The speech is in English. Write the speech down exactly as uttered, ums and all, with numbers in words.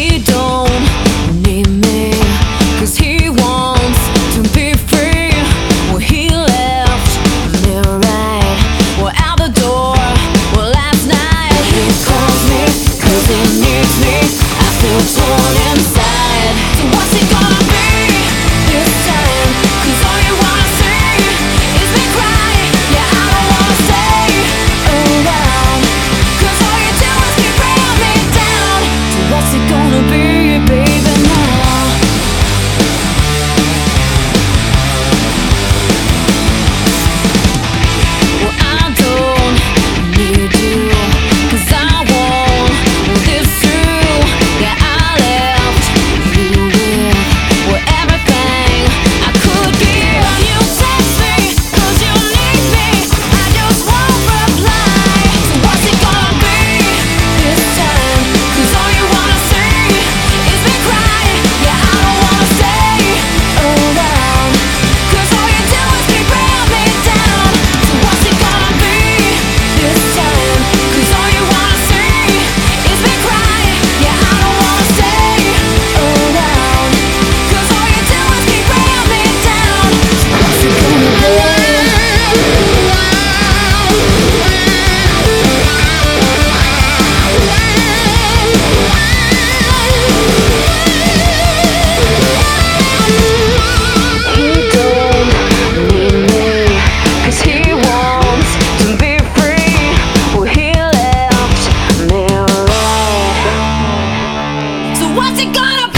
he don't need me, 'cause he wants to be free. Well, he left me right, well, out the door. Well, last night he calls me 'cause he needs me. I feel torn inside. So what's it gonna be this time? 'Cause all you wanna see is me cry. Yeah, I don't wanna stay around, 'cause all you do is keep bringing me down. So what's it gonna be, baby, now? Well, I don't need you, 'cause I want this too. Yeah, I left you with, well, everything I could give. You text me 'cause you need me, I just won't reply. So what's it gonna be this time? 'Cause all you wanna see is me cry. Yeah, I don't wanna stay around, 'cause all you do is keep bringing me down. So what's it gonna be this time? 'Cause all you wanna see is me cry. Yeah, I don't wanna stay around, 'cause all you do is keep bringing me down. So what's it gonna be? He don't need me, 'cause he wants to be free. Well, he left me right. So what's it gonna be?